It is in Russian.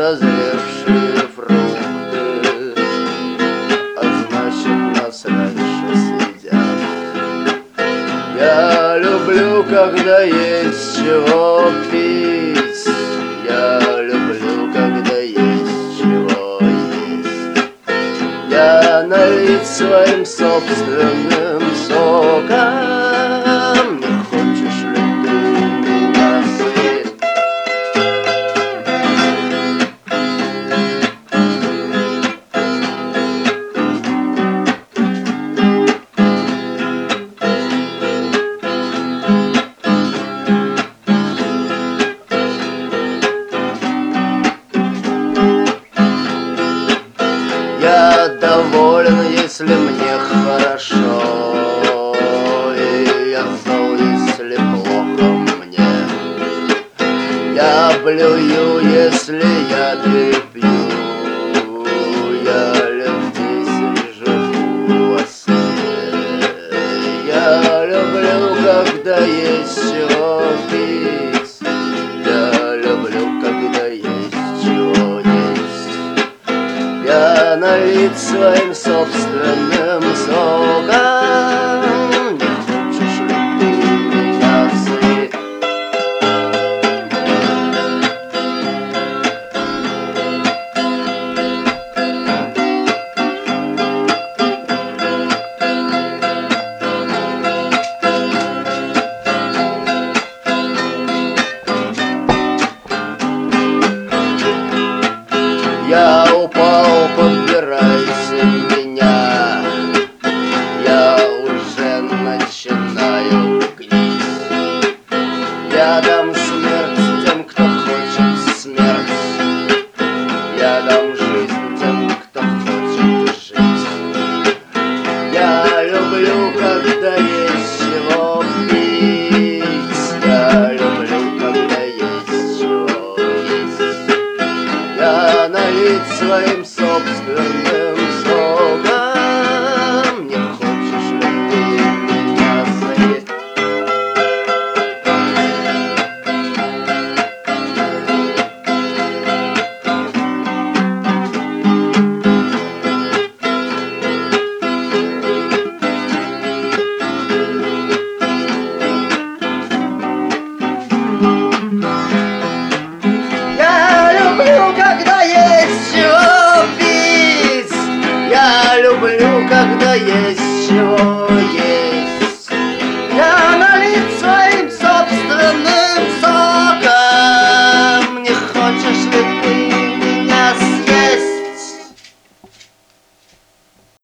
созревшие фрукты, а значит, нас раньше съедят. Я люблю, когда есть чего пить, я люблю, когда есть чего есть. Я налить своим собственным соком. Не хочешь ли ты меня съесть? Я доволен, если мне хорошо, и я зол, если плохо мне. Я блюю, если я перепью, я лет 10 живу во сне. Я люблю, когда есть чего пить, я люблю, когда есть чего есть. Я налить своим собственным соком. Не хочешь ли ты меня съесть? Я упал, подбирайся меня, я уже начинаю гнить. Я дам смерть тем, кто хочет смерть, я дам жизнь тем, кто хочет жить. Я люблю, когда есть чего пить, я люблю, когда есть чего есть. Я налить своим собственным соком. Не хочешь ли ты меня съесть? Я люблю, когда есть чего пить, я люблю, когда есть чего